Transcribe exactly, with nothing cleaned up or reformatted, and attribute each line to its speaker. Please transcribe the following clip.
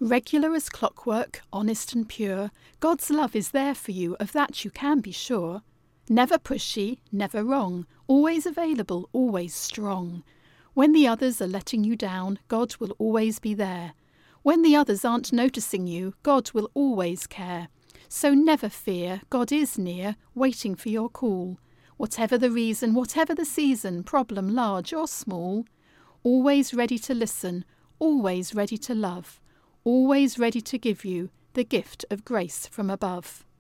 Speaker 1: Regular as clockwork, honest and pure, God's love is there for you, of that you can be sure. Never pushy, never wrong, always available, always strong. When the others are letting you down, God will always be there. When the others aren't noticing you, God will always care. So never fear, God is near, waiting for your call. Whatever the reason, whatever the season, problem large or small. Always ready to listen, always ready to love. Always ready to give you the gift of grace from above.